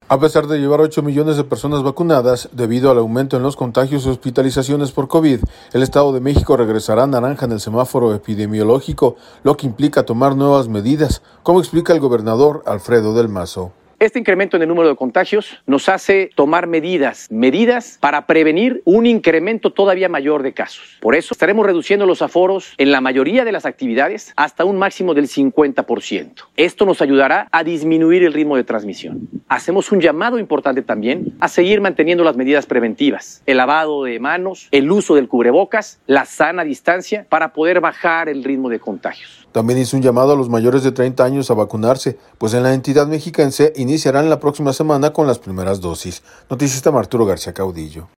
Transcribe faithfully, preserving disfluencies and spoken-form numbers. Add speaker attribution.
Speaker 1: A pesar de llevar ocho millones de personas vacunadas, debido al aumento en los contagios y hospitalizaciones por COVID, el Estado de México regresará a naranja en el semáforo epidemiológico, lo que implica tomar nuevas medidas, como explica el gobernador Alfredo del Mazo.
Speaker 2: Este incremento en el número de contagios nos hace tomar medidas, medidas para prevenir un incremento todavía mayor de casos. Por eso estaremos reduciendo los aforos en la mayoría de las actividades hasta un máximo del cincuenta por ciento. Esto nos ayudará a disminuir el ritmo de transmisión. Hacemos un llamado importante también a seguir manteniendo las medidas preventivas, el lavado de manos, el uso del cubrebocas, la sana distancia para poder bajar el ritmo de contagios.
Speaker 1: También hizo un llamado a los mayores de treinta años a vacunarse, pues en la entidad mexiquense iniciarán la próxima semana con las primeras dosis. Noticias de Arturo García Caudillo.